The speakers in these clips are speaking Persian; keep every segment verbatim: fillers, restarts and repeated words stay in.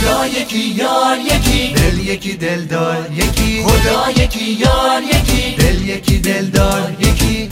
خدا یکی یار یکی، دل یکی دلدار یکی، خدا یکی یار یکی، دل یکی دلدار یکی.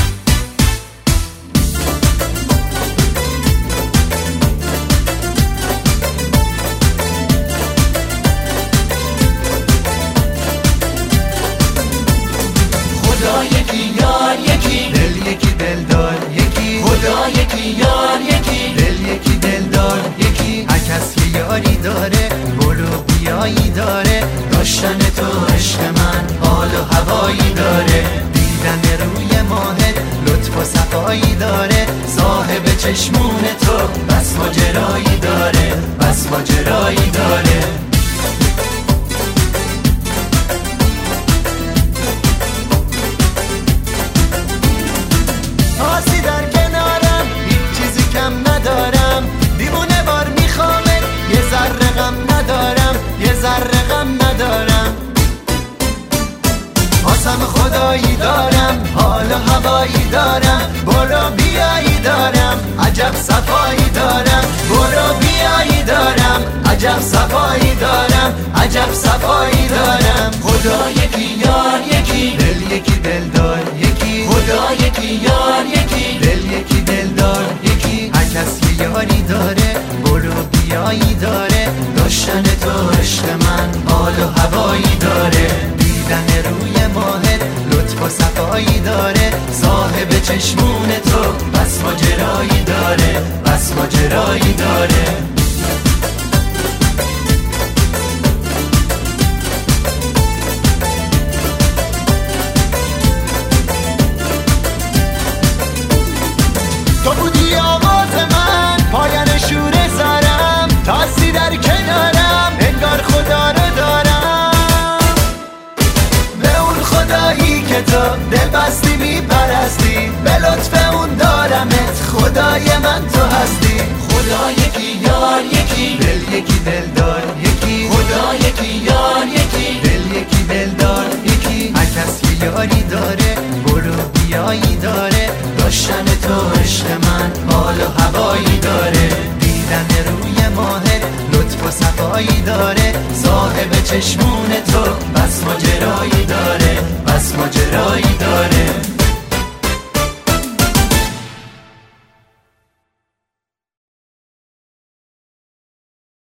خدا یکی یار یکی، دل یکی دلدار یکی، خدا یکی یار یکی، دل یکی دلدار یکی. هر کس که یاری داره برو بیایی داره، داشتن تو عشق من حال و هوایی داره، دیدن روی ماهت لطف و صفایی داره، صاحب چشمون تو بس ماجرایی داره، بس ماجرایی داره. آسی در کنارم هیچ چیزی کم ندارم، دیوونه بار میخوامت یه ذره غم ندارم، یه ذره غم ندارم. آسم خدایی دارم حال و هوایی دارم، برو بیایی دارم عجب صفایی دارم، برو بیایی دارم عجب صفایی دارم، عجب صفایی دارم. خدا یکی یار یکی، دل یکی دلدار یکی، خدا یکی یار یکی، دل یکی دلدار یکی. هر کس که یاری داره برو بیایی داره، داشتن تو عشق من حال و هوایی داره، دیدن روی ماهت لطف و صفایی داره، صاحب چشمون تو بس ماجرایی داره، بس ماجرایی داره. تو بودی آواز من پایان شور زارم، تاسی در کنارم انگار خدا رو دارم، به اون خدایی که تو دل بستی میپرستی، به لطف اون دارمت خدای من تو هستی. خدا یکی یار یکی، دل یکی دلدار یکی، خدا یکی یار یکی، دل یکی دلدار یکی. هر کس که یاری داره برو بیایی داره، داشتن تو عشق من حال و هوایی داره، دیدن روی ماهت لطف و صفایی داره، صاحب چشمون تو بس ماجرایی داره، بس ماجرایی داره.